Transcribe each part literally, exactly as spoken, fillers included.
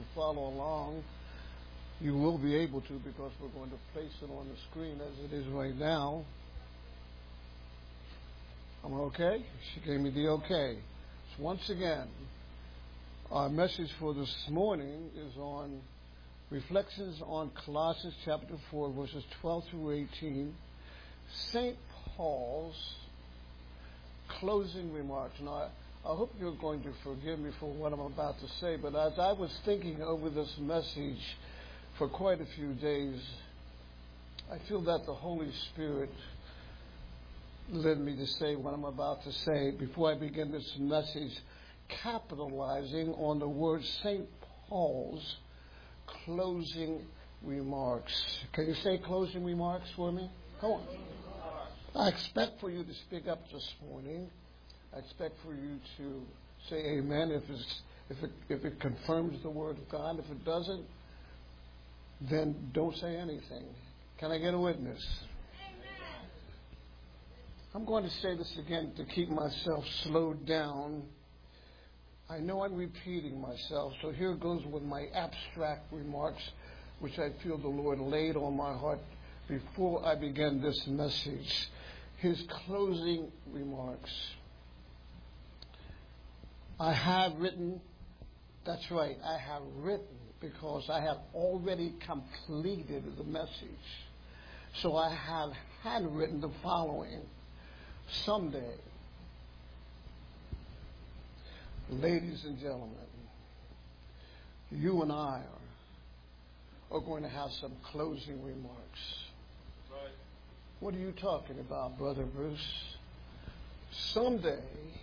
follow along, you will be able to, because we're going to place it on the screen as it is right now. I'm okay? She gave me the okay. So once again, our message for this morning is on Reflections on Colossians chapter four, verses twelve through eighteen. Saint Paul's closing remarks. Now, I, I hope you're going to forgive me for what I'm about to say, but as I was thinking over this message for quite a few days, I feel that the Holy Spirit led me to say what I'm about to say before I begin this message, capitalizing on the word Saint Paul's closing remarks. Can you say closing remarks for me? Come on. I expect for you to speak up this morning. I expect for you to say amen if it's, if it, if it confirms the word of God. If it doesn't, then don't say anything. Can I get a witness? Amen. I'm going to say this again to keep myself slowed down. I know I'm repeating myself, so here goes with my abstract remarks, which I feel the Lord laid on my heart before I began this message. His closing remarks. I have written, that's right, I have written because I have already completed the message. So I have handwritten the following. Someday, ladies and gentlemen, you and I are, are going to have some closing remarks. Right. What are you talking about, Brother Bruce? Someday,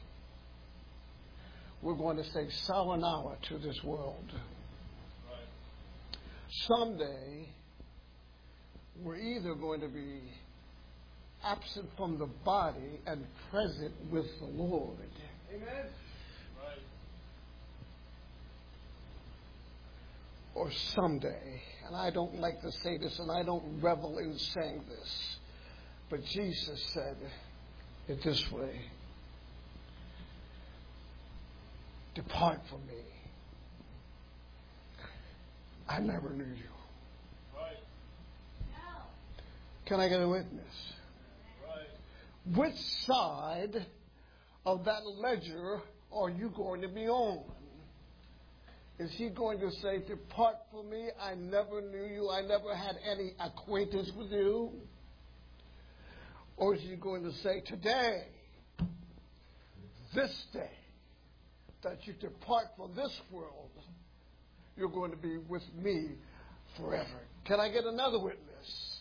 we're going to say sayonara to this world. Right. Someday, we're either going to be absent from the body and present with the Lord. Amen. Or someday, and I don't like to say this, and I don't revel in saying this, but Jesus said it this way: depart from me, I never knew you. Right. Can I get a witness? Right. Which side of that ledger are you going to be on? Is he going to say, depart from me, I never knew you, I never had any acquaintance with you? Or is he going to say, today, this day, that you depart from this world, you're going to be with me forever? Can I get another witness?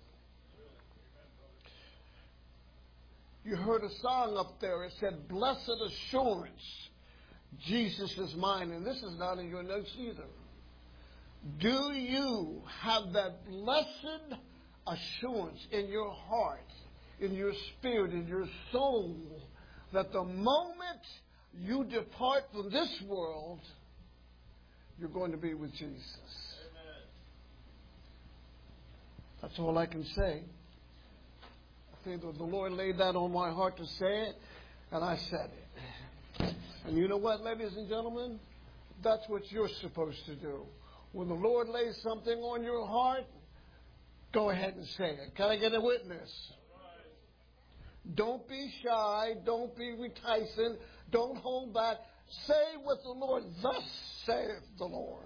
You heard a song up there, it said, blessed assurance, Jesus is mine, and this is not in your notes either. Do you have that blessed assurance in your heart, in your spirit, in your soul, that the moment you depart from this world, you're going to be with Jesus? Amen. That's all I can say. I think that the Lord laid that on my heart to say it, and I said it. And you know what, ladies and gentlemen? That's what you're supposed to do. When the Lord lays something on your heart, go ahead and say it. Can I get a witness? Don't be shy. Don't be reticent. Don't hold back. Say what the Lord, thus saith the Lord.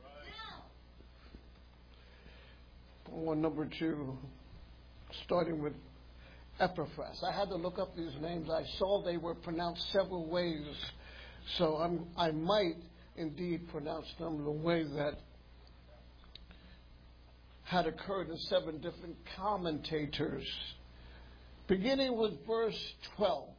On number two, starting with Epaphras. I had to look up these names. I saw they were pronounced several ways. So I'm, I might indeed pronounce them the way that had occurred in seven different commentators. Beginning with verse twelve.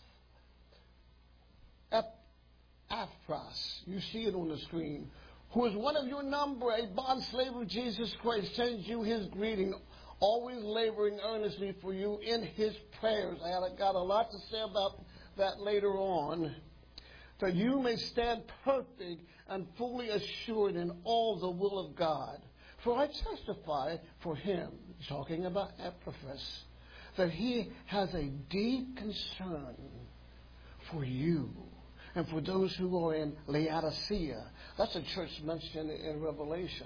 Epaphras, you see it on the screen, who is one of your number, a bondslave of Jesus Christ, sends you his greeting, always laboring earnestly for you in his prayers. I got a lot to say about that later on. That you may stand perfect and fully assured in all the will of God. For I testify for him, talking about Epaphras, that he has a deep concern for you And for those who are in Laodicea, that's a church mentioned in Revelation.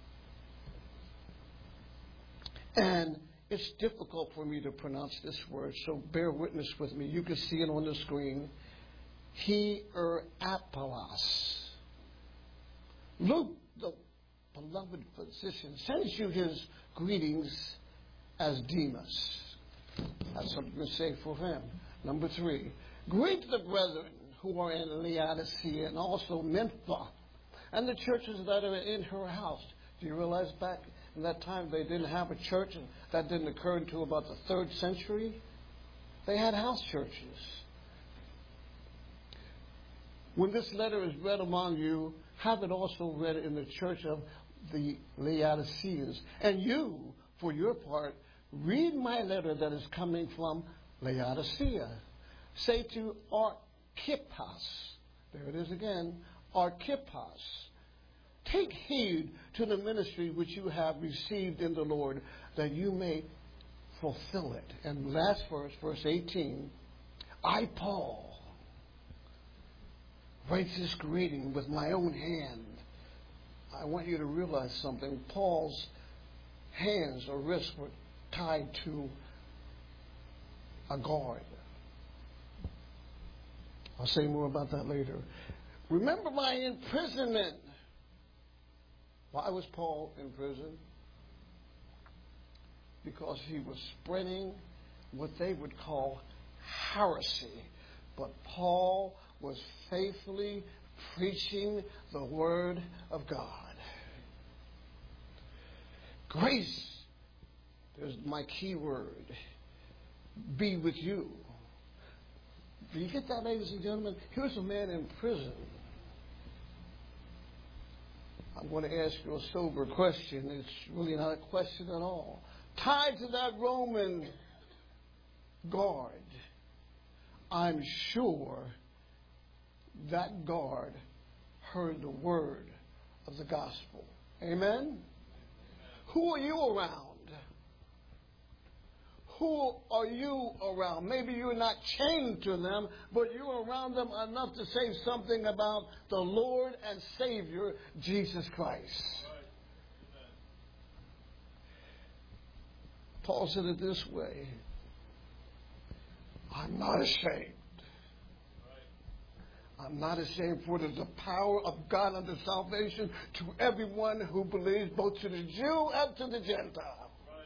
And it's difficult for me to pronounce this word, so bear witness with me. You can see it on the screen. Hierapolis. Luke, the beloved physician, sends you his greetings as Demas. That's something to say for him. Number three, greet the brethren who are in Laodicea and also Nympha and the churches that are in her house. Do you realize back in that time they didn't have a church, and that didn't occur until about the third century? They had house churches. When this letter is read among you, have it also read in the church of the Laodiceans. And you, for your part, read my letter that is coming from Laodicea. Say to Archippus, there it is again, Archippus, take heed to the ministry which you have received in the Lord, that you may fulfill it. And last verse, verse eighteen, I, Paul, write this greeting with my own hand. I want you to realize something. Paul's hands or wrists were tied to a guard. I'll say more about that later. Remember my imprisonment. Why was Paul in prison? Because he was spreading what they would call heresy. But Paul was faithfully preaching the Word of God. Grace, there's my key word, be with you. Do you get that, ladies and gentlemen? Here's a man in prison. I'm going to ask you a sober question. It's really not a question at all. Tied to that Roman guard, I'm sure that guard heard the word of the gospel. Amen? Amen. Who are you around? Who are you around? Maybe you're not chained to them, but you're around them enough to say something about the Lord and Savior, Jesus Christ. Paul said it this way, I'm not ashamed. I'm not ashamed, for it is the power of God unto salvation to everyone who believes, both to the Jew and to the Gentile.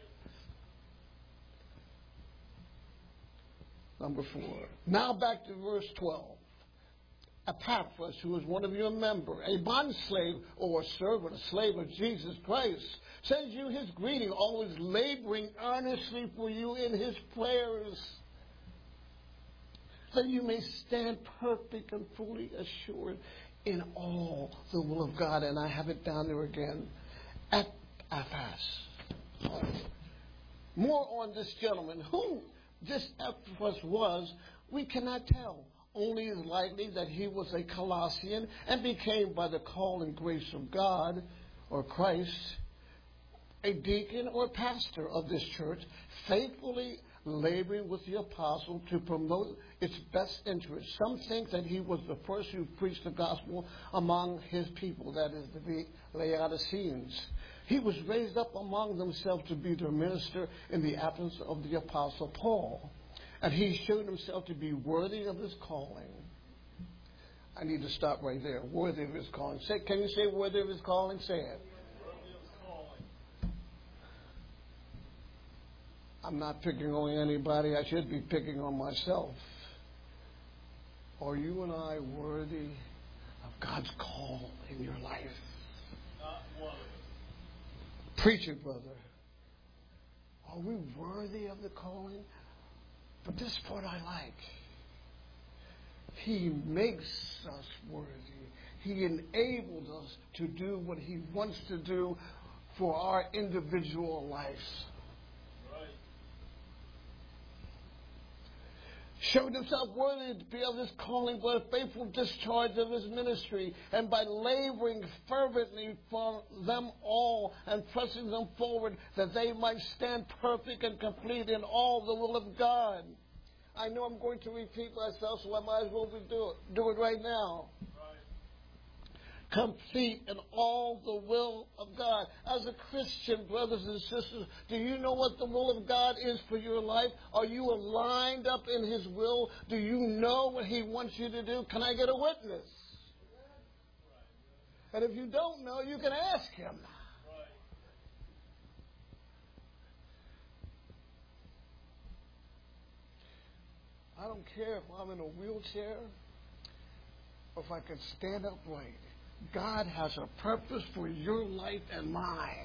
Number four. Now back to verse twelve. Epaphras, who is one of your members, a bondslave or a servant, a slave of Jesus Christ, sends you his greeting, always laboring earnestly for you in his prayers, that you may stand perfect and fully assured in all the will of God. And I have it down there again. Epaphras. More on this gentleman. Who this Epaphras was, we cannot tell. Only is likely that he was a Colossian and became, by the call and grace of God or Christ, a deacon or pastor of this church, faithfully laboring with the apostle to promote its best interests. Some think that he was the first who preached the gospel among his people, that is, the Laodiceans. He was raised up among themselves to be their minister in the absence of the apostle Paul. And he showed himself to be worthy of his calling. I need to stop right there. Worthy of his calling. Say, can you say worthy of his calling? Say it. I'm not picking on anybody. I should be picking on myself. Are you and I worthy of God's call in your life? Not one of us. Preach it, brother. Are we worthy of the calling? But this part I like. He makes us worthy. He enables us to do what he wants to do for our individual lives. Right. Showed himself worthy to be of his calling by a faithful discharge of his ministry, and by laboring fervently for them all and pressing them forward, that they might stand perfect and complete in all the will of God. I know I'm going to repeat myself, so I might as well be do it, do it right now. Complete in all the will of God. As a Christian, brothers and sisters, do you know what the will of God is for your life? Are you aligned up in His will? Do you know what He wants you to do? Can I get a witness? And if you don't know, you can ask Him. I don't care if I'm in a wheelchair or if I can stand upright. God has a purpose for your life and mine.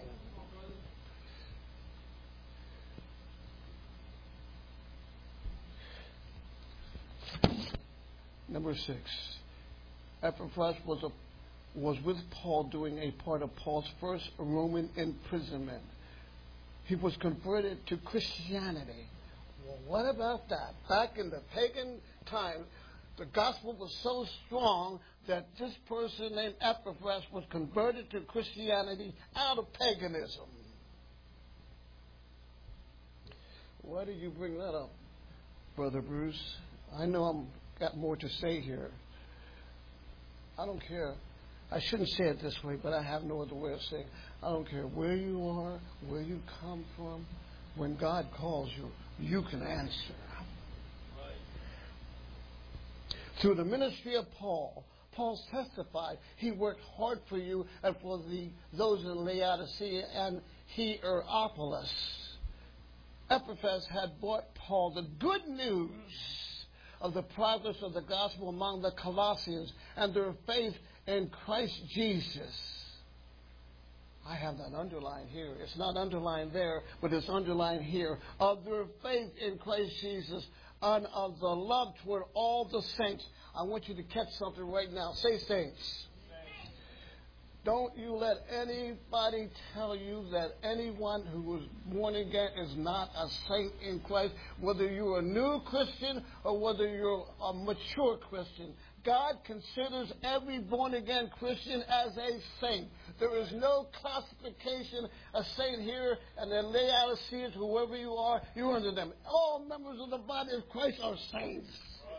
Number six. Epaphras was a, was with Paul doing a part of Paul's first Roman imprisonment. He was converted to Christianity. Well, what about that? Back in the pagan time, the gospel was so strong that this person named Epaphras was converted to Christianity out of paganism. Why do you bring that up, Brother Bruce? I know I've got more to say here. I don't care. I shouldn't say it this way, but I have no other way of saying it. I don't care where you are, where you come from. When God calls you, you can answer. Through the ministry of Paul, Paul testified he worked hard for you and for the those in Laodicea and Hierapolis. Epaphras had brought Paul the good news of the progress of the gospel among the Colossians and their faith in Christ Jesus. I have that underlined here. It's not underlined there, but it's underlined here. Of their faith in Christ Jesus and of the love toward all the saints. I want you to catch something right now. Say saints. Don't you let anybody tell you that anyone who was born again is not a saint in Christ, whether you're a new Christian or whether you're a mature Christian. God considers every born-again Christian as a saint. There is no classification, a saint here, and then Laodiceans, whoever you are, you're under them. All members of the body of Christ are saints.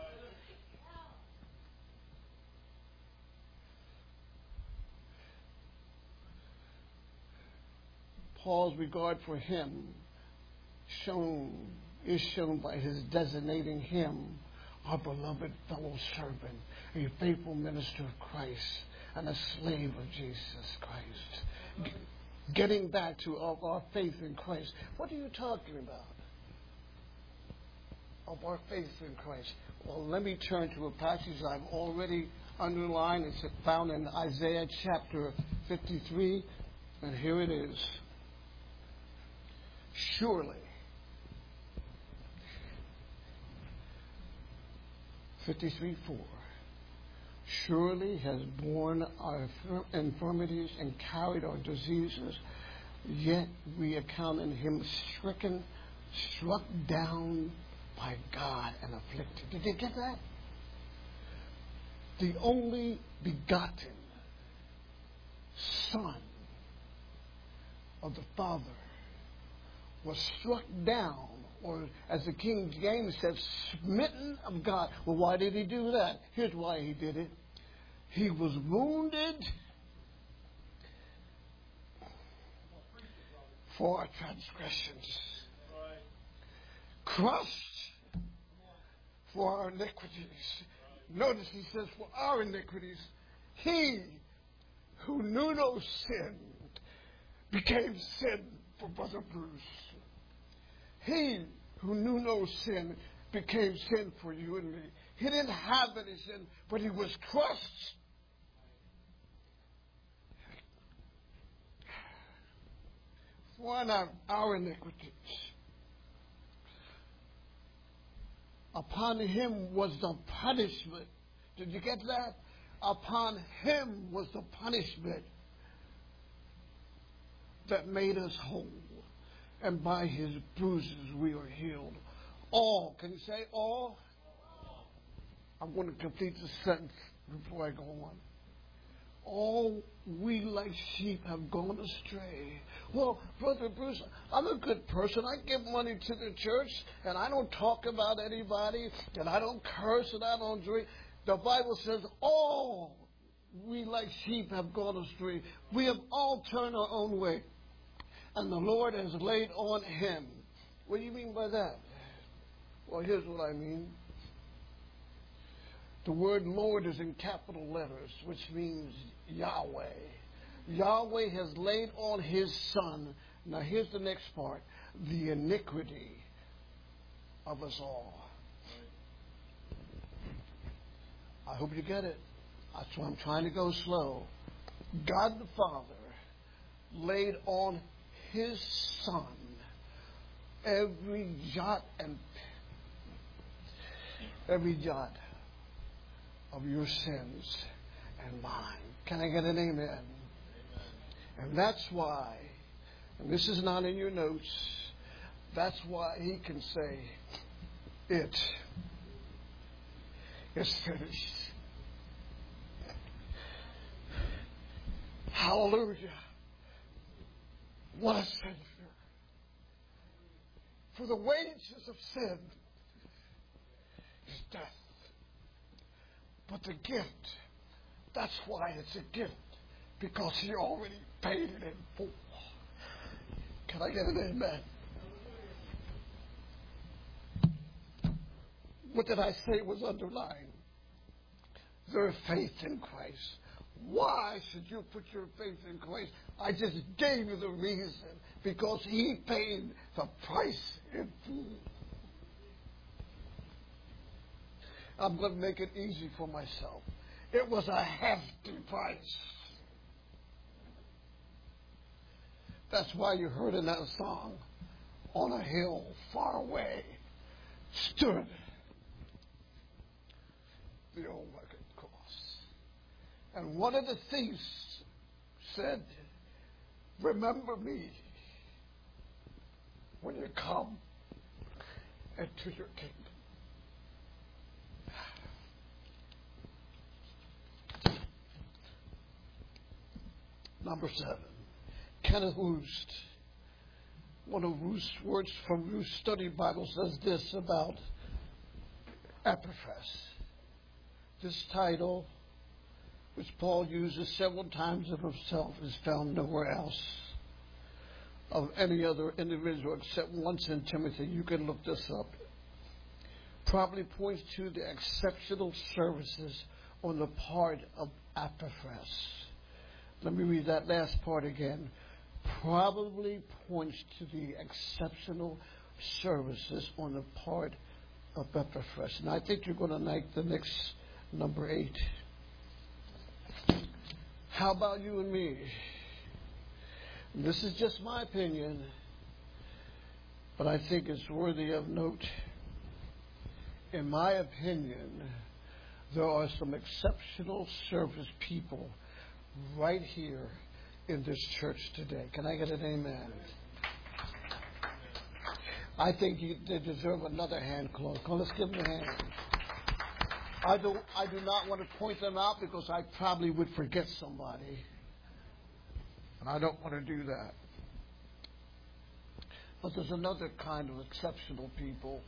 Paul's regard for him shown is shown by his designating him our beloved fellow servant, a faithful minister of Christ, and a slave of Jesus Christ. G- getting back to our, our faith in Christ. What are you talking about? Of our faith in Christ. Well, let me turn to a passage I've already underlined. It's found in Isaiah chapter fifty-three, and here it is. Surely, fifty-three four, surely has borne our infirmities and carried our diseases, yet we accounted him stricken, struck down by God and afflicted. Did you get that? The only begotten Son of the Father was struck down, or as the King James says, smitten of God. Well, why did he do that? Here's why he did it. He was wounded for our transgressions, crushed for our iniquities. Notice he says, for our iniquities, he who knew no sin became sin for Brother Bruce. He who knew no sin became sin for you and me. He didn't have any sin, but he was crushed for our, our iniquities. Upon him was the punishment. Did you get that? Upon him was the punishment that made us whole. And by his bruises we are healed. All. Can you say all? I'm going to complete the sentence before I go on. all we like sheep have gone astray. Well, Brother Bruce, I'm a good person. I give money to the church, and I don't talk about anybody, and I don't curse, and I don't drink. The Bible says all we like sheep have gone astray. We have all turned our own way, and the Lord has laid on him. What do you mean by that? Well, here's what I mean. The word Lord is in capital letters, which means Yahweh. Yahweh has laid on his son, now here's the next part, the iniquity of us all. I hope you get it. That's why I'm trying to go slow. God the Father laid on his son every jot and every jot of your sins and mine. Can I get an amen? Amen? And that's why, and this is not in your notes, that's why he can say, it is finished. Hallelujah. What a Savior. For the wages of sin is death. But the gift, that's why it's a gift, because he already paid it in full. Can I get an amen? What did I say was underlying? Their faith in Christ. Why should you put your faith in Christ? I just gave you the reason. Because he paid the price in full. I'm going to make it easy for myself. It was a hefty price. That's why you heard in that song, on a hill far away stood the old rugged cross. And one of the thieves said, remember me when you come into your kingdom. Number seven, Kenneth Woost. One of Woost's words from Woost's Study Bible says this about Epaphras. This title, which Paul uses several times of himself, is found nowhere else of any other individual except once in Timothy. You can look this up. Probably points to the exceptional services on the part of Epaphras. Let me read that last part again. Probably points to the exceptional services on the part of Epaphras. And I think you're going to like the next number eight. How about you and me? This is just my opinion, but I think it's worthy of note. In my opinion, there are some exceptional service people right here in this church today. Can I get an amen? I think you, they deserve another hand clap. Come, let's give them a hand. I do, I do not want to point them out because I probably would forget somebody. And I don't want to do that. But there's another kind of exceptional people.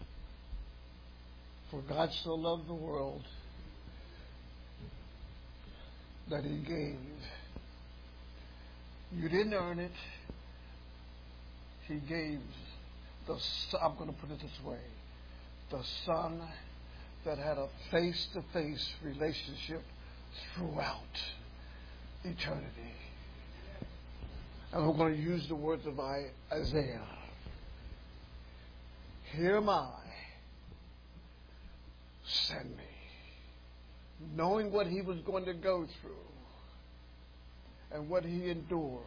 For God so loved the world that he gave. You didn't earn it. He gave the, I'm going to put it this way, the Son that had a face-to-face relationship throughout eternity. And I'm going to use the words of Isaiah. Here am I, send me. Knowing what he was going to go through and what he endured,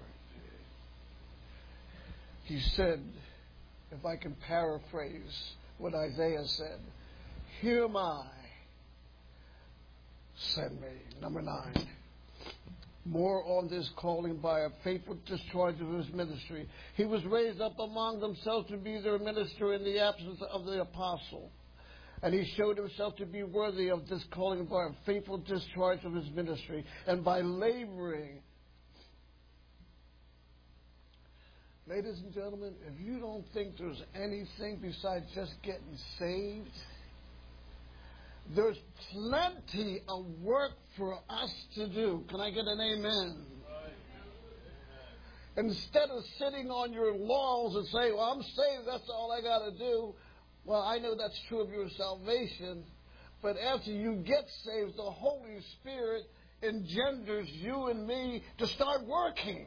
he said, if I can paraphrase what Isaiah said, here am I, send me. Number nine. More on this calling by a faithful discharge of his ministry. He was raised up among themselves to be their minister in the absence of the apostle. And he showed himself to be worthy of this calling by a faithful discharge of his ministry and by laboring. Ladies and gentlemen, if you don't think there's anything besides just getting saved, there's plenty of work for us to do. Can I get an amen? Instead of sitting on your laurels and saying, well, I'm saved, that's all I got to do. Well, I know that's true of your salvation. But after you get saved, the Holy Spirit engenders you and me to start working.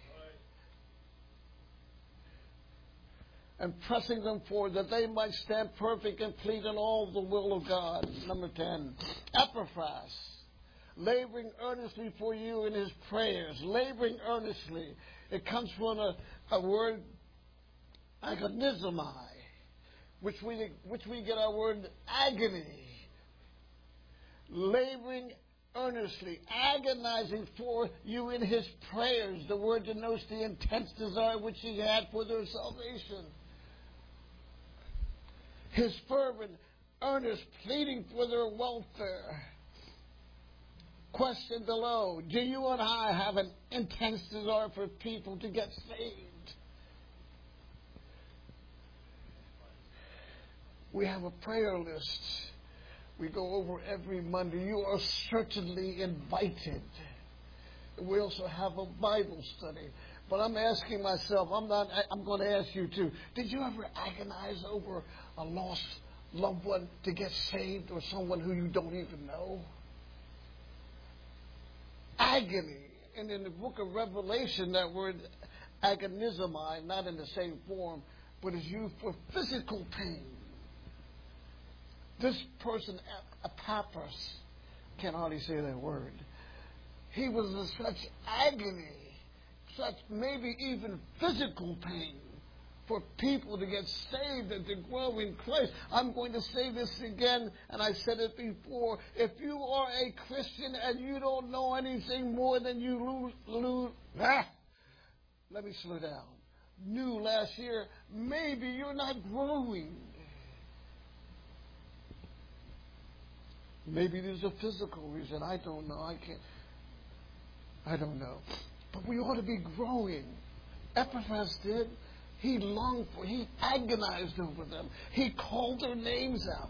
And pressing them forward that they might stand perfect and complete in all the will of God. Number ten, Epaphras, laboring earnestly for you in his prayers. Laboring earnestly. It comes from a, a word, agonizomai, which we, which we get our word agony. Laboring earnestly, agonizing for you in his prayers. The word denotes the intense desire which he had for their salvation. His fervent, earnest pleading for their welfare. Question below, do you and I have an intense desire for people to get saved? We have a prayer list we go over every Monday. You are certainly invited. We also have a Bible study. But I'm asking myself, I'm not, I'm going to ask you too, did you ever agonize over a lost loved one to get saved, or someone who you don't even know? Agony. And in the book of Revelation, that word agonizomai, not in the same form, but is used for physical pain. This person, Epaphras, can't hardly say that word. He was in such agony, such maybe even physical pain, for people to get saved and to grow in Christ. I'm going to say this again, and I said it before. If you are a Christian and you don't know anything more than you lose, lose ah, let me slow down. Knew last year, maybe you're not growing. Maybe there's a physical reason. I don't know. I can't. I don't know. But we ought to be growing. Epaphras did. He longed for, he agonized over them. He called their names out.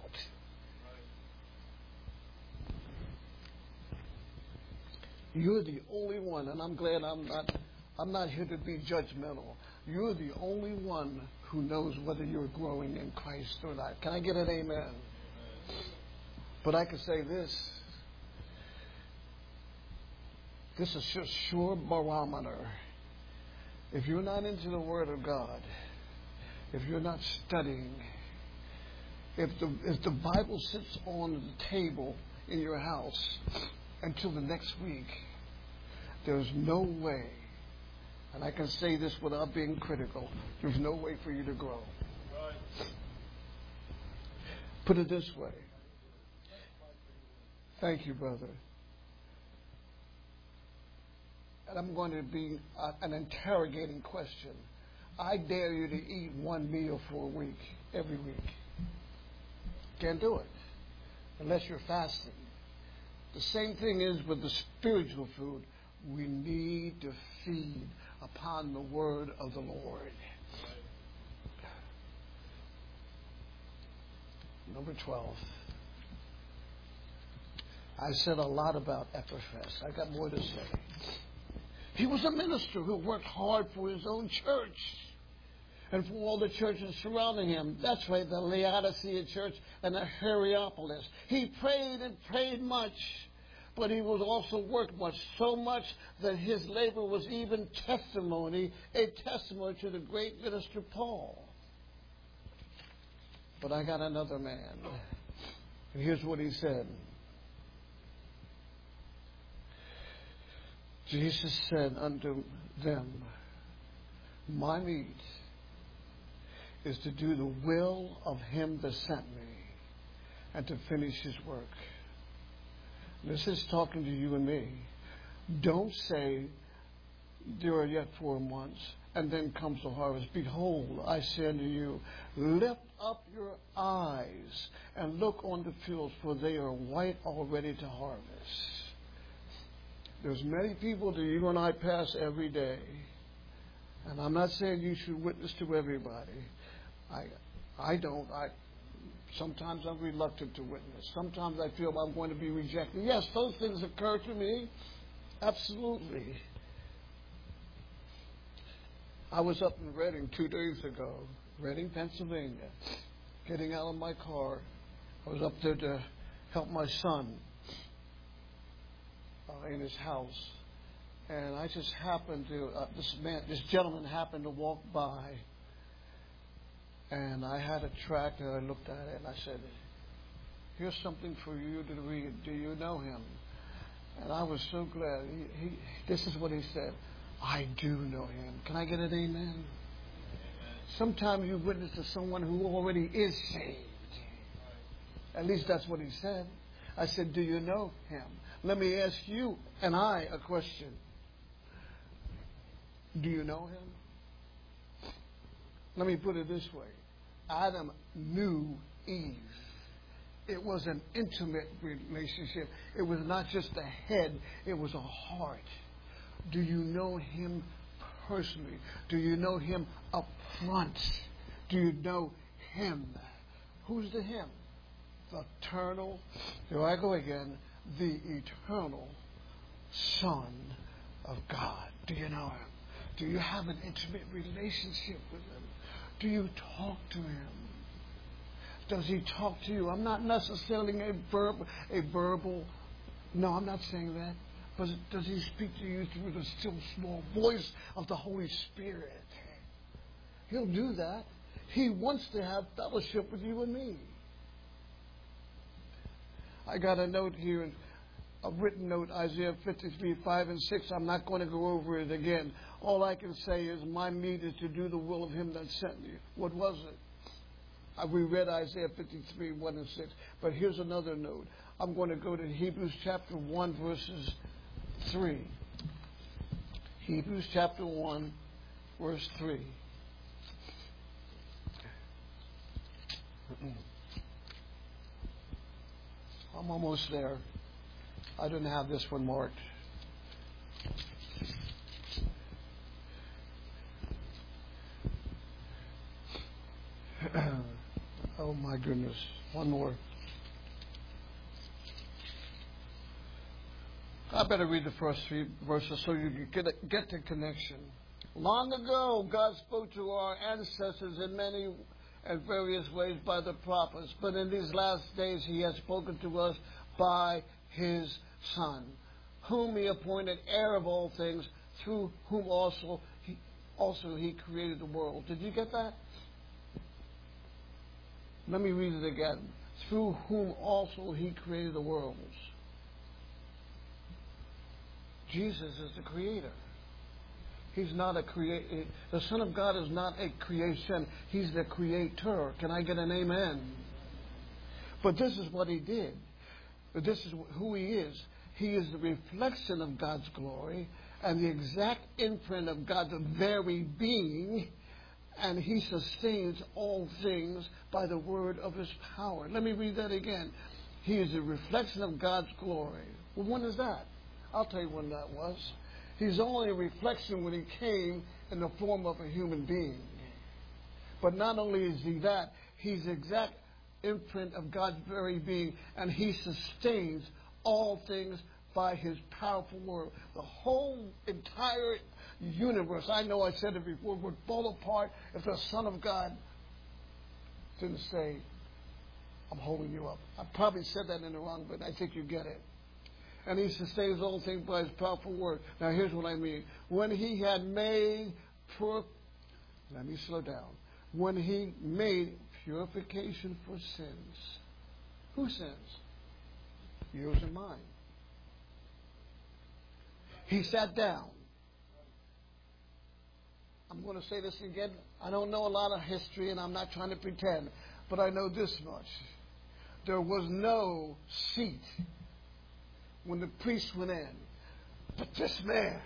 You're the only one, and I'm glad I'm not, I'm not here to be judgmental. You're the only one who knows whether you're growing in Christ or not. Can I get an amen? Amen. But I can say this. This is a sure barometer. If you're not into the Word of God, if you're not studying, if the if the Bible sits on the table in your house until the next week, there's no way, and I can say this without being critical, there's no way for you to grow. Put it this way. Thank you, brother. And I'm going to be uh, an interrogating question. I dare you to eat one meal for a week, every week. Can't do it unless you're fasting. The same thing is with the spiritual food. We need to feed upon the word of the Lord. Number twelve. I said a lot about Epaphras. I got more to say. He was a minister who worked hard for his own church and for all the churches surrounding him. That's right, the Laodicea church and the Hierapolis. He prayed and prayed much, but he was also worked much, so much that his labor was even testimony, a testimony to the great minister Paul. But I got another man. And here's what he said. Jesus said unto them, my meat is to do the will of him that sent me and to finish his work. This is talking to you and me. Don't say, there are yet four months, and then comes the harvest. Behold, I say unto you, lift up your eyes and look on the fields, for they are white already to harvest. There's many people that you and I pass every day. And I'm not saying you should witness to everybody. I I don't. I sometimes I'm reluctant to witness. Sometimes I feel I'm going to be rejected. Yes, those things occur to me. Absolutely. I was up in Reading two days ago, Reading, Pennsylvania, getting out of my car. I was up there to help my son uh, in his house. And I just happened to, uh, this man, this gentleman happened to walk by. And I had a tract and I looked at it and I said, here's something for you to read. Do you know him? And I was so glad. He, he, this is what he said. I do know him. Can I get an amen? Amen. Sometimes you witness to someone who already is saved. At least that's what he said. I said, do you know him? Let me ask you and I a question. Do you know him? Let me put it this way. Adam knew Eve. It was an intimate relationship. It was not just a head. It was a heart. Do you know him personally? Do you know him up front? Do you know him? Who's the him? The eternal, here I go again, the eternal Son of God. Do you know him? Do you have an intimate relationship with him? Do you talk to him? Does he talk to you? I'm not necessarily a verb, a verbal. No, I'm not saying that. But does he speak to you through the still small voice of the Holy Spirit? He'll do that. He wants to have fellowship with you and me. I got a note here, a written note, Isaiah fifty-three, five and six. I'm not going to go over it again. All I can say is my meat is to do the will of him that sent me. What was it? We read Isaiah fifty-three, one and six. But here's another note. I'm going to go to Hebrews chapter one, verses three. Hebrews chapter one, verse three. I'm almost there. I didn't have this one marked. Oh my goodness. One more. I better read the first three verses so you can get, a, get the connection. Long ago, God spoke to our ancestors in many and various ways by the prophets, but in these last days he has spoken to us by his Son, whom he appointed heir of all things, through whom also he, also he created the world. Did you get that? Let me read it again. Through whom also he created the worlds. Jesus is the creator. He's not a creator. The Son of God is not a creation. He's the creator. Can I get an amen? But this is what he did. This is who he is. He is the reflection of God's glory and the exact imprint of God's very being. And he sustains all things by the word of his power. Let me read that again. He is a reflection of God's glory. Well, when is that? I'll tell you when that was. He's only a reflection when he came in the form of a human being. But not only is he that, he's the exact imprint of God's very being, and he sustains all things by his powerful word. The whole entire universe, I know I said it before, would fall apart if the Son of God didn't say, I'm holding you up. I probably said that in the wrong, but I think you get it. And he sustains all things by his powerful word. Now here's what I mean. When he had made pur- let me slow down. When he made purification for sins. Whose sins? Yours and mine. He sat down. I'm going to say this again. I don't know a lot of history, and I'm not trying to pretend, but I know this much. There was no seat when the priest went in. But this man,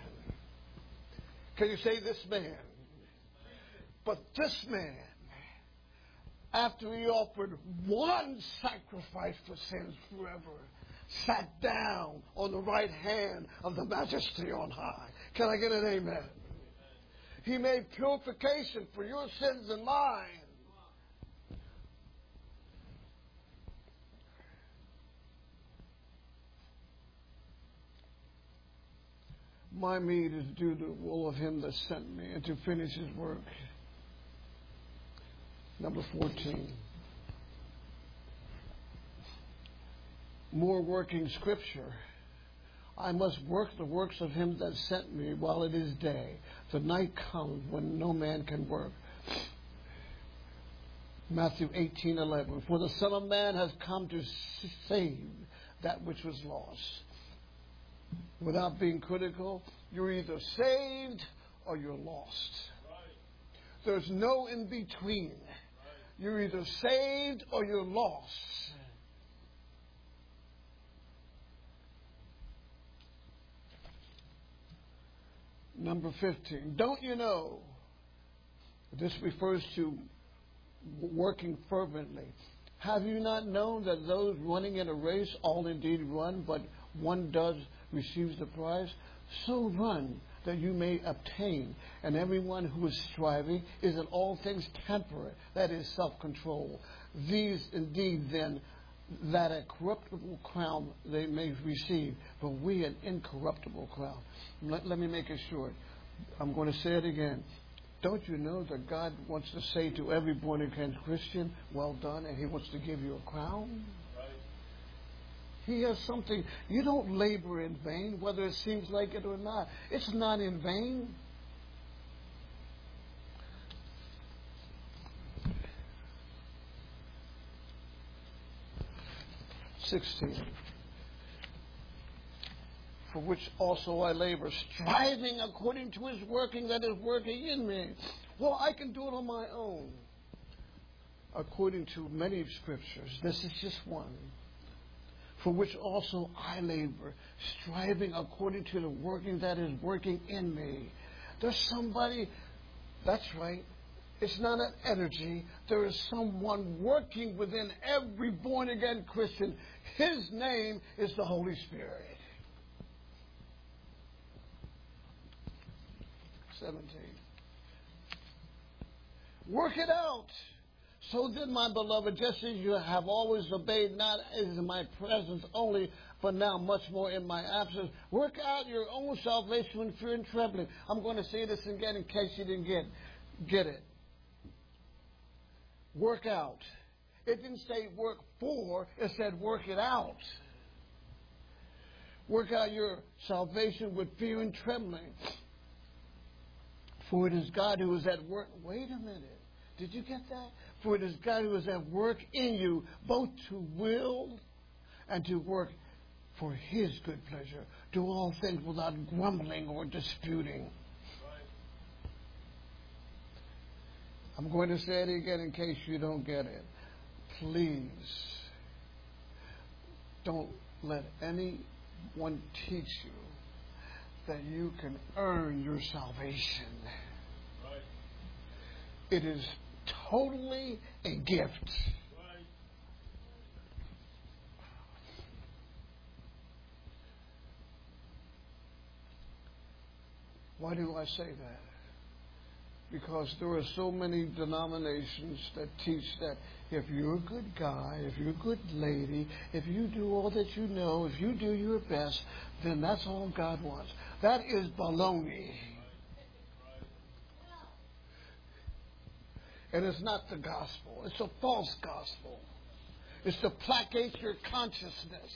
can you say this man? But this man after he offered one sacrifice for sins forever, sat down on the right hand of the Majesty on high. Can I get an amen? He made purification for your sins and mine. My meat is due to the will of him that sent me and to finish his work. Number fourteen. More working scripture. I must work the works of him that sent me while it is day. The night comes when no man can work. Matthew eighteen eleven. For the Son of Man has come to save that which was lost. Without being critical, you're either saved or you're lost. Right. There's no in between. Right. You're either saved or you're lost. Number fifteen. Don't you know? This refers to working fervently. Have you not known that those running in a race all indeed run, but one does receives the prize? So run that you may obtain. And everyone who is striving is in all things temperate, that is self-control. These indeed then, that a corruptible crown they may receive, but we an incorruptible crown. Let, let me make it short. I'm going to say it again. Don't you know that God wants to say to every born-again Christian, well done, and he wants to give you a crown? Right. He has something. You don't labor in vain, whether it seems like it or not. It's not in vain. sixteen. For which also I labor, striving according to his working that is working in me. Well, I can do it on my own. According to many scriptures, this is just one. For which also I labor, striving according to the working that is working in me. There's somebody, that's right, it's not an energy. There is someone working within every born-again Christian. His name is the Holy Spirit. seventeen. Work it out. So then, my beloved, just as you have always obeyed, not as in my presence only, but now much more in my absence, work out your own salvation with fear and trembling. I'm going to say this again in case you didn't get, get it. Work out. It didn't say work for, it said work it out. Work out your salvation with fear and trembling. For it is God who is at work. Wait a minute. Did you get that? For it is God who is at work in you, both to will and to work for his good pleasure. Do all things without grumbling or disputing. Right. I'm going to say it again in case you don't get it. Please don't let anyone teach you that you can earn your salvation. Right. It is totally a gift. Right. Why do I say that? Because there are so many denominations that teach that if you're a good guy, if you're a good lady, if you do all that you know, if you do your best, then that's all God wants. That is baloney. And it's not the gospel. It's a false gospel. It's to placate your consciousness.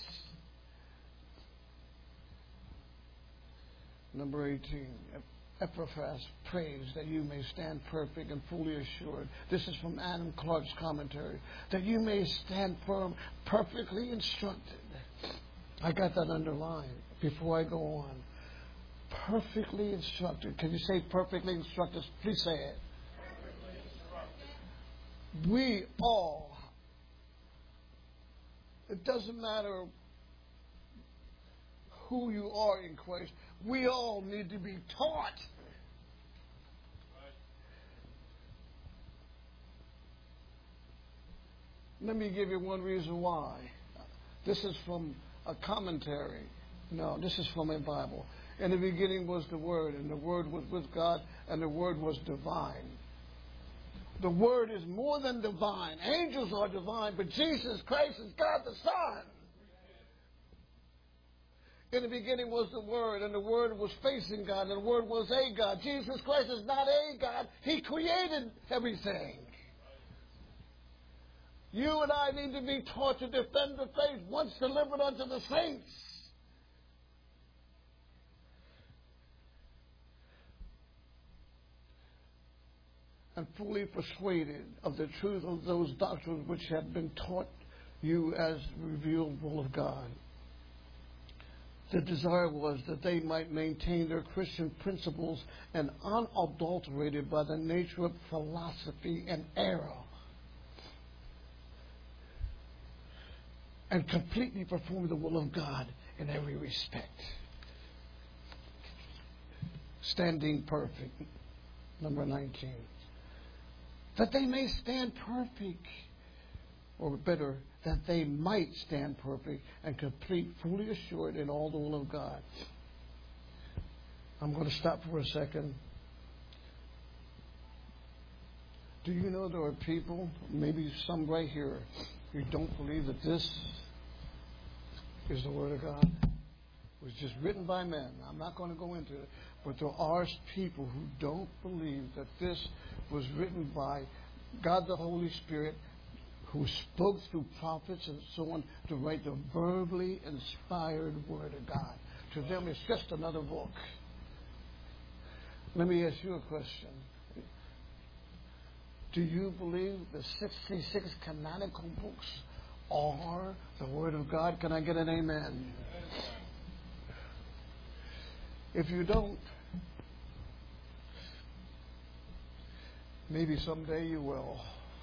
Number eighteen. Epaphras prays that you may stand perfect and fully assured. This is from Adam Clark's commentary. That you may stand firm, perfectly instructed. I got that underlined before I go on. Perfectly instructed. Can you say perfectly instructed? Please say it. Perfectly instructed. We all, it doesn't matter who you are in Christ, we all need to be taught. Let me give you one reason why. This is from a commentary. No, this is from a Bible. In the beginning was the Word, and the Word was with God, and the Word was divine. The Word is more than divine. Angels are divine, but Jesus Christ is God the Son. In the beginning was the Word, and the Word was facing God, and the Word was a God. Jesus Christ is not a God. He created everything. You and I need to be taught to defend the faith once delivered unto the saints. And fully persuaded of the truth of those doctrines which have been taught you as revealed will of God. The desire was that they might maintain their Christian principles and unadulterated by the nature of philosophy and error, and completely perform the will of God in every respect. Standing perfect. Number nineteen. That they may stand perfect, or better, that they might stand perfect and complete, fully assured in all the will of God. I'm going to stop for a second. Do you know there are people, maybe some right here, who don't believe that this is the Word of God? It was just written by men. I'm not going to go into it. But there are people who don't believe that this was written by God the Holy Spirit, who spoke through prophets and so on to write the verbally inspired Word of God. To them, it's just another book. Let me ask you a question. Do you believe the sixty-six canonical books are the Word of God? Can I get an amen? If you don't, maybe someday you will.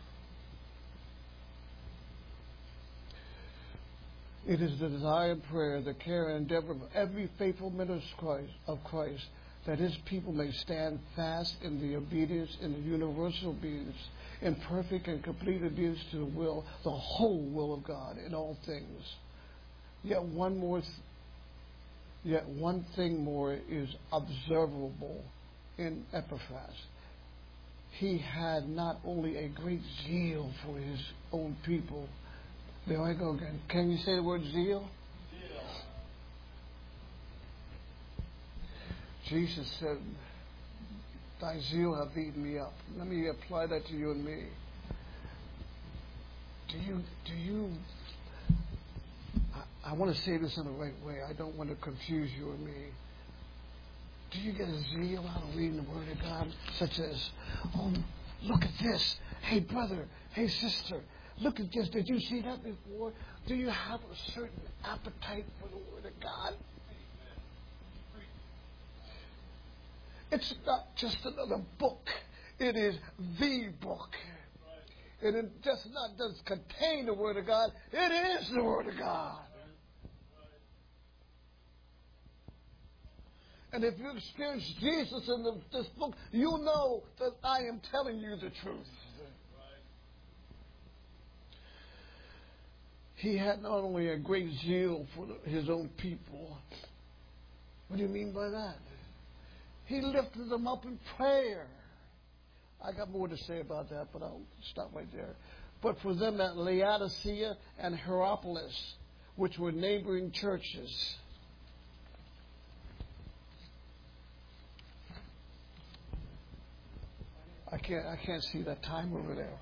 It is the desire and prayer, the care and endeavor of every faithful minister of Christ, that his people may stand fast in the obedience, in the universal obedience, in perfect and complete obedience to the will, the whole will of God in all things. Yet one more, th- yet one thing more is observable in Epaphras. He had not only a great zeal for his own people. There I go again. Can you say the word zeal? Jesus said, thy zeal hath eaten me up. Let me apply that to you and me. Do you, do you, I, I want to say this in the right way. I don't want to confuse you and me. Do you get a zeal out of reading the Word of God? Such as, oh, look at this. Hey, brother. Hey, sister. Look at this. Did you see that before? Do you have a certain appetite for the Word of God? It's not just another book. It is the book. And it just not does contain the Word of God. It is the Word of God. And if you experience Jesus in the, this book, you know that I am telling you the truth. He had not only a great zeal for his own people. What do you mean by that? He lifted them up in prayer. I got more to say about that, but I'll stop right there. But for them at Laodicea and Hierapolis, which were neighboring churches, I can't I can't see that time over there.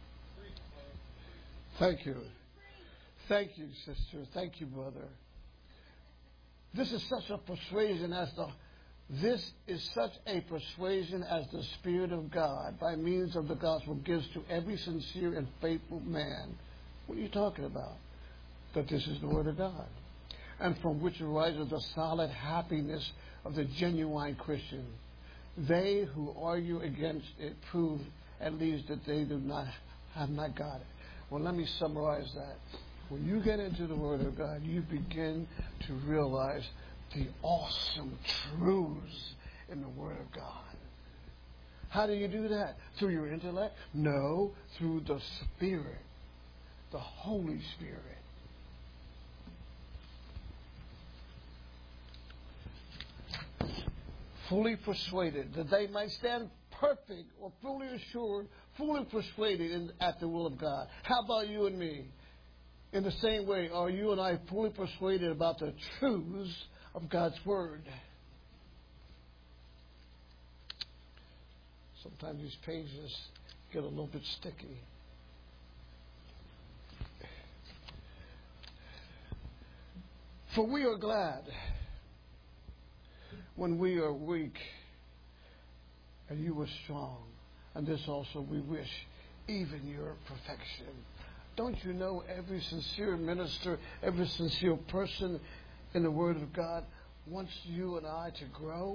Thank you. Thank you, sister. Thank you, brother. This is such a persuasion as the This is such a persuasion as the Spirit of God, by means of the gospel, gives to every sincere and faithful man. What are you talking about? That this is the Word of God. And from which arises the solid happiness of the genuine Christian. They who argue against it prove at least that they do not have not got it. Well, let me summarize that. When you get into the Word of God, you begin to realize the awesome truths in the Word of God. How do you do that? Through your intellect? No, through the Spirit. the Holy Spirit. Fully persuaded that they might stand perfect or fully assured, fully persuaded in, at the will of God. How about you and me? In the same way, are you and I fully persuaded about the truths of God's Word? Sometimes these pages get a little bit sticky. For we are glad when we are weak and you are strong. And this also we wish, even your perfection. Don't you know every sincere minister, every sincere person in the Word of God wants you and I to grow?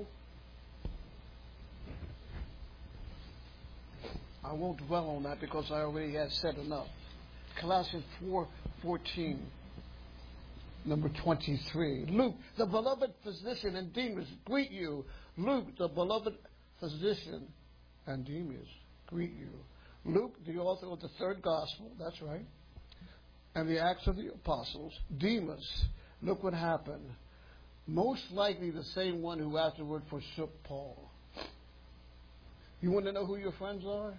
I won't dwell on that because I already have said enough. Colossians four fourteen, number twenty-three. Luke, the beloved physician and Demas, greet you. Luke, the beloved physician and Demas, greet you. Luke, the author of the third gospel, that's right, and the Acts of the Apostles. Demas, look what happened. Most likely the same one who afterward forsook Paul. You want to know who your friends are?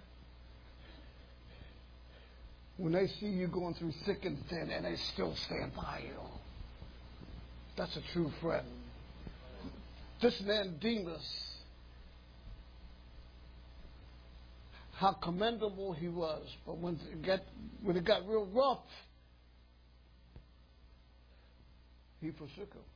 When they see you going through thick and thin and they still stand by you. That's a true friend. This man Demas, how commendable he was. But when it got, when it got real rough, he forsook him.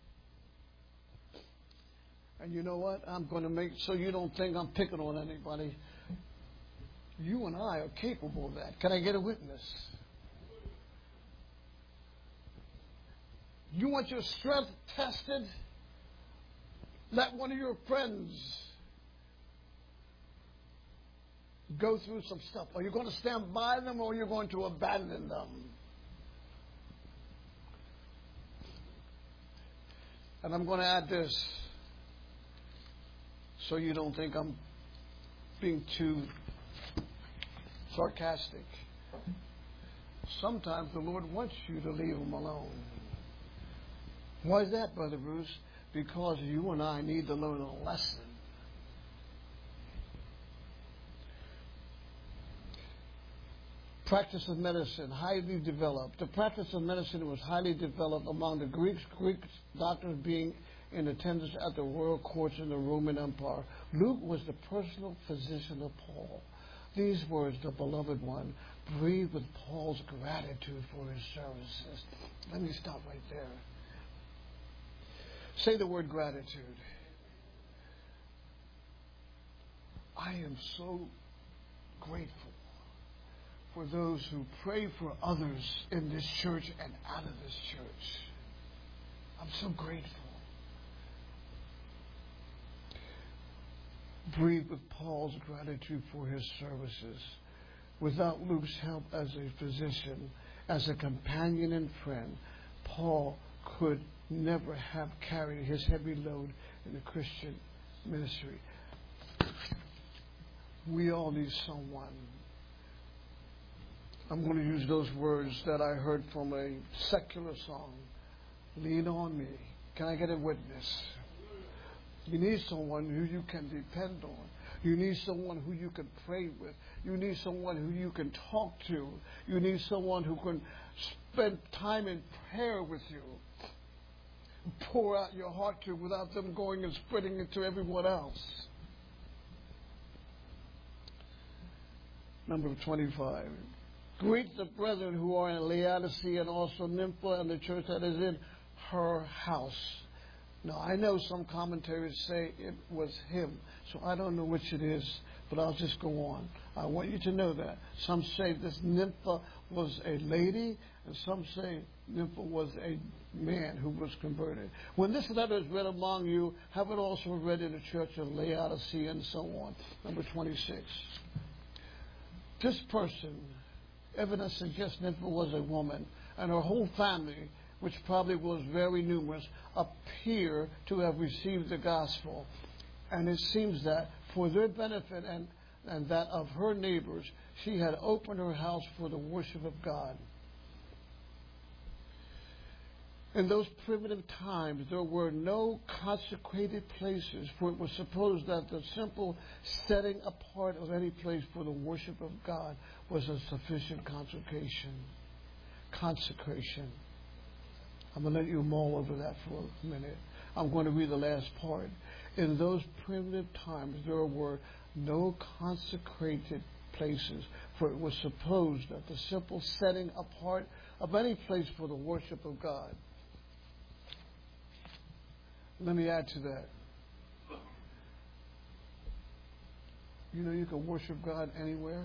And you know what? I'm going to make so you don't think I'm picking on anybody. You and I are capable of that. Can I get a witness? You want your strength tested? Let one of your friends go through some stuff. Are you going to stand by them or are you going to abandon them? And I'm going to add this so you don't think I'm being too sarcastic. Sometimes the Lord wants you to leave them alone. Why is that, Brother Bruce? Because you and I need to learn a lesson. Practice of medicine, highly developed. The practice of medicine was highly developed among the Greeks, Greek doctors being in attendance at the royal courts in the Roman Empire. Luke was the personal physician of Paul. These words, the beloved one, breathe with Paul's gratitude for his services. Let me stop right there. Say the word gratitude. I am so grateful for those who pray for others in this church and out of this church. I'm so grateful. Breathe with Paul's gratitude for his services. Without Luke's help as a physician, as a companion and friend, Paul could never have carried his heavy load in the Christian ministry. We all need someone. I'm going to use those words that I heard from a secular song. Lean on me. Can I get a witness? You need someone who you can depend on. You need someone who you can pray with. You need someone who you can talk to. You need someone who can spend time in prayer with you. Pour out your heart to without them going and spreading it to everyone else. Number twenty-five. Greet the brethren who are in Laodicea and also Nympha and the church that is in her house. Now, I know some commentaries say it was him, so I don't know which it is, but I'll just go on. I want you to know that. Some say this Nympha was a lady, and some say Nympha was a man who was converted. When this letter is read among you, have it also read in the church of Laodicea and so on. Number twenty-six. This person, evidence suggests Nympha was a woman, and her whole family, which probably was very numerous, appear to have received the gospel. And it seems that for their benefit and, and that of her neighbors, she had opened her house for the worship of God. In those primitive times, there were no consecrated places, for it was supposed that the simple setting apart of any place for the worship of God was a sufficient consecration. Consecration. I'm going to let you mull over that for a minute. I'm going to read the last part. In those primitive times, there were no consecrated places, for it was supposed that the simple setting apart of any place for the worship of God. Let me add to that. You know, you can worship God anywhere.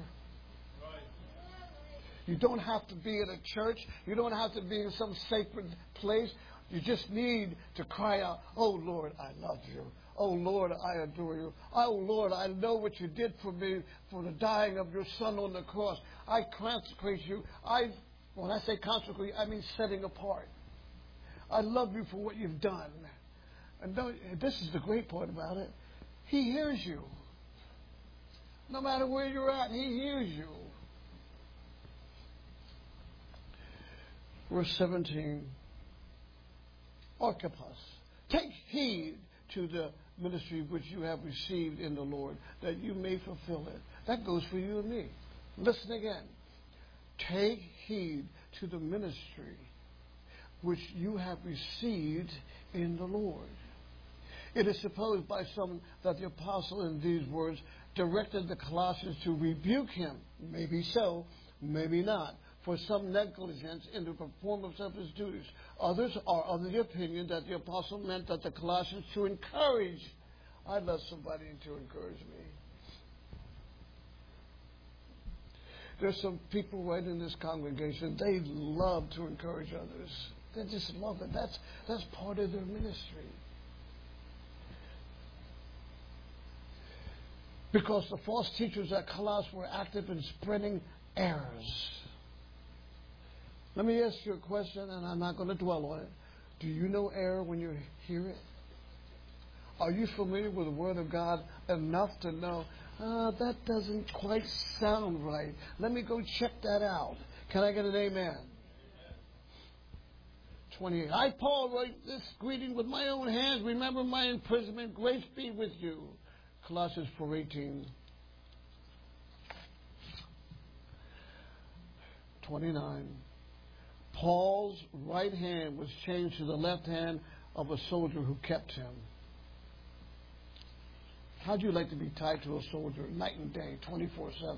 You don't have to be in a church. You don't have to be in some sacred place. You just need to cry out, "Oh, Lord, I love you. Oh, Lord, I adore you. Oh, Lord, I know what you did for me for the dying of your Son on the cross. I consecrate you. I, when I say consecrate, I mean setting apart. I love you for what you've done." And this is the great part about it. He hears you. No matter where you're at, He hears you. Verse seventeen. Archippus. Take heed to the ministry which you have received in the Lord, that you may fulfill it. That goes for you and me. Listen again. Take heed to the ministry which you have received in the Lord. It is supposed by some that the apostle in these words directed the Colossians to rebuke him. Maybe so, maybe not, for some negligence in the performance of his duties. Others are of the opinion that the apostle meant that the Colossians to encourage. I'd love somebody to encourage me. There's some people right in this congregation, they love to encourage others. They just love it. That's, that's part of their ministry. Because the false teachers at Colossus were active in spreading errors. Let me ask you a question, and I'm not going to dwell on it. Do you know error when you hear it? Are you familiar with the Word of God enough to know, ah, that doesn't quite sound right. Let me go check that out. Can I get an amen? twenty-eight. I, Paul, write this greeting with my own hands. Remember my imprisonment. Grace be with you. Colossians four eighteen. twenty-nine. Paul's right hand was changed to the left hand of a soldier who kept him. How'd you like to be tied to a soldier night and day, twenty-four seven?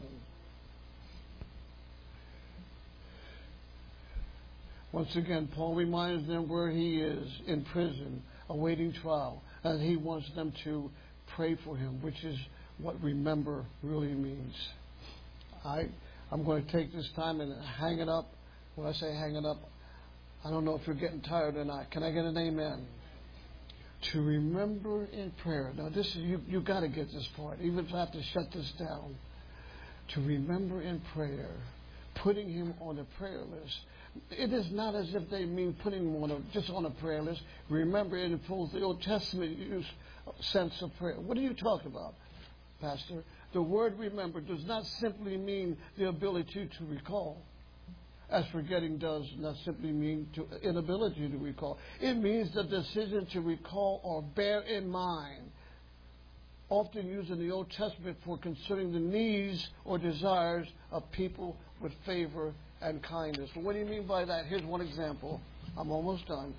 Once again, Paul reminds them where he is in prison, awaiting trial, and he wants them to pray for him, which is what remember really means. I, I'm going to take this time and hang it up. When I say hang it up, I don't know if you're getting tired or not. Can I get an amen? To remember in prayer. Now, this is you. You got to get this part, even if I have to shut this down. To remember in prayer, putting him on a prayer list. It is not as if they mean putting him on a, just on a prayer list. Remember, it involves the Old Testament use sense of prayer. What are you talking about, Pastor? The word remember does not simply mean the ability to recall, as forgetting does not simply mean to inability to recall. It means the decision to recall or bear in mind, often used in the Old Testament for considering the needs or desires of people with favor and kindness. Well, what do you mean by that? Here's one example. I'm almost done.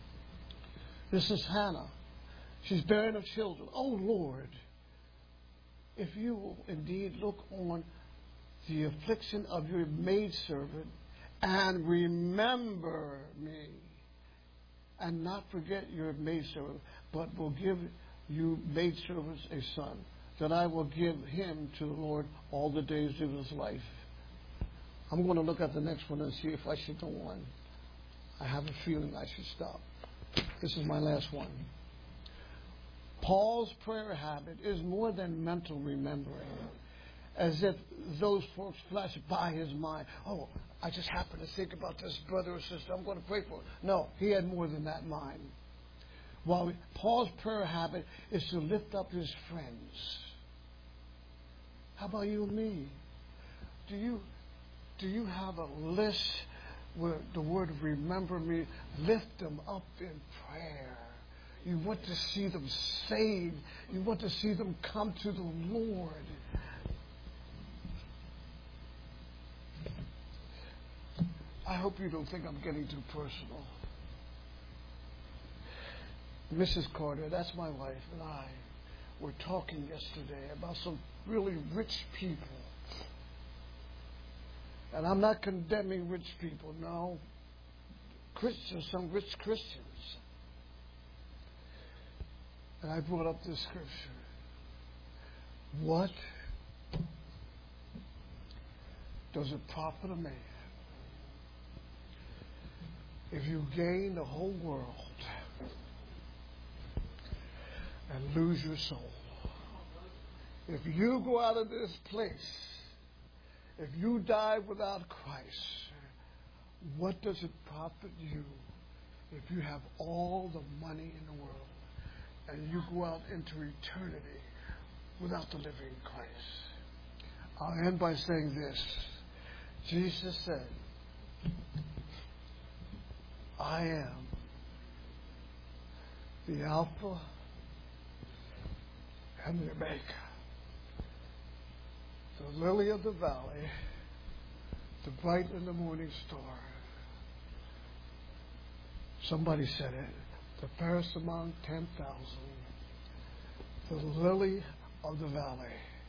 This is Hannah. She's bearing of children. Oh, Lord, if you will indeed look on the affliction of your maidservant and remember me, and not forget your maidservant, but will give you maidservants a son, that I will give him to the Lord all the days of his life. I'm going to look at the next one and see if I should go on. I have a feeling I should stop. This is my last one. Paul's prayer habit is more than mental remembering, as if those folks flash by his mind. Oh, I just happen to think about this brother or sister. I'm going to pray for him. No, he had more than that in mind. While Paul's prayer habit is to lift up his friends. How about you and me? Do you do you have a list word, the word remember me, lift them up in prayer. You want to see them saved. You want to see them come to the Lord. I hope you don't think I'm getting too personal. Missus Carter, that's my wife, and I were talking yesterday about some really rich people. And I'm not condemning rich people, no. Christians, some rich Christians. And I brought up this scripture. What does it profit a man if you gain the whole world and lose your soul? If you go out of this place, if you die without Christ, what does it profit you if you have all the money in the world and you go out into eternity without the living Christ? I'll end by saying this. Jesus said, I am the Alpha and the Omega, the lily of the valley, the bright and the morning star. Somebody said it, the fairest among ten thousand, the lily of the valley.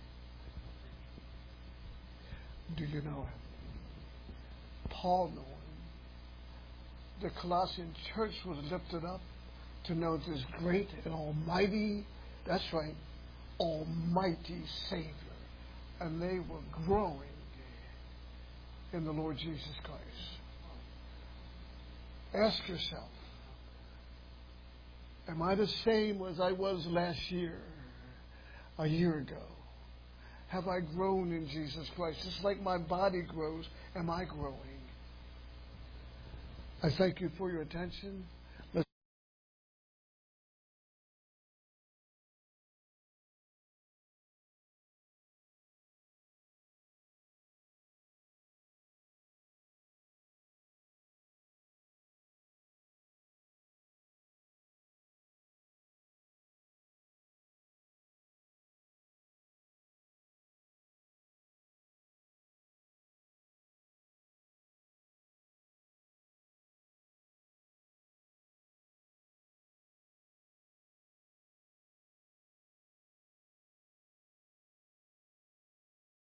Do you know him? Paul knew him. The Colossian church was lifted up to know this great and almighty, that's right, almighty Savior. And they were growing in the Lord Jesus Christ. Ask yourself, am I the same as I was last year, a year ago? Have I grown in Jesus Christ? Just like my body grows, am I growing? I thank you for your attention.